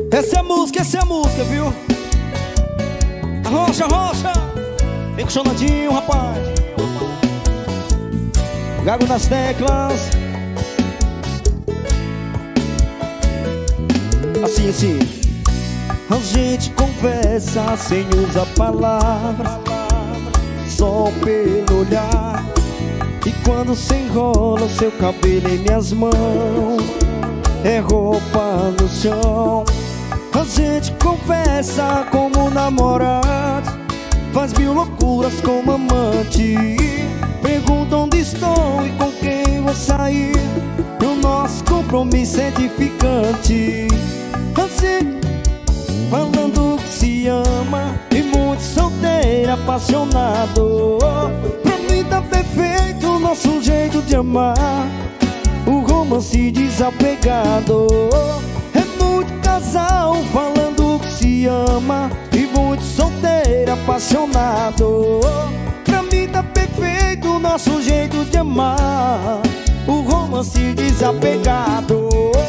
Essa é a música, viu? Arrocha, arrocha. Vem com chonadinho, rapaz. Gago nas teclas. Assim, assim. A gente conversa sem usar palavras, só pelo olhar. E quando se enrola o seu cabelo em minhas mãos, é roupa no chão. A gente conversa como namorados, faz mil loucuras como amante. Pergunta onde estou e com quem vou sair. E o nosso compromisso é edificante. A gente falando que se ama e muito solteiro, apaixonado. Pra mim tá perfeito o nosso jeito de amar, o romance desapegado. É muito casal falando que se ama e muito solteiro, apaixonado. Pra mim tá perfeito o nosso jeito de amar, o romance desapegado.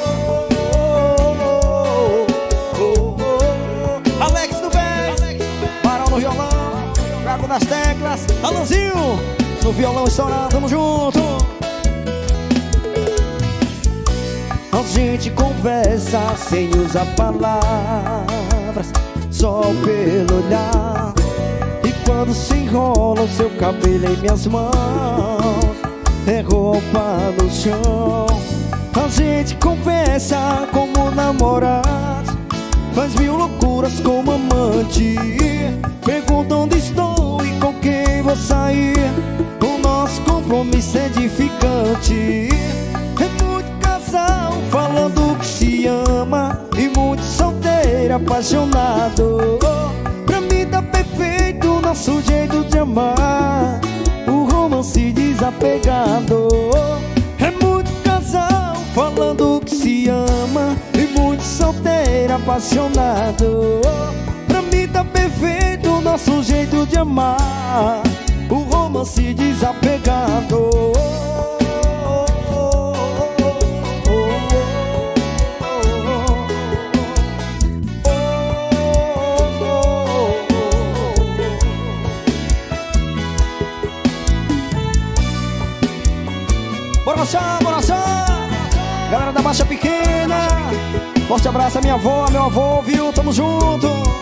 Alex do Bem, Barão no violão, Gago nas teclas, Alanzinho no violão estourado, tamo junto. A gente conversa sem usar palavras, só pelo olhar. E quando se enrola o seu cabelo em minhas mãos, é roupa no chão. A gente conversa como namorados, faz mil loucuras como amante. Pergunta onde estou e com quem vou sair. O nosso compromisso é edificante. É muito casal falando que se ama e muito solteiro, apaixonado. Pra mim tá perfeito o nosso jeito de amar, o romance desapegado. É muito casal falando que se ama e muito solteiro, apaixonado. Pra mim tá perfeito o nosso jeito de amar, o romance desapegado. Bora marchar, bora marchar. Galera da Baixa Pequena, forte abraço a minha avó, meu avô, viu? Tamo junto.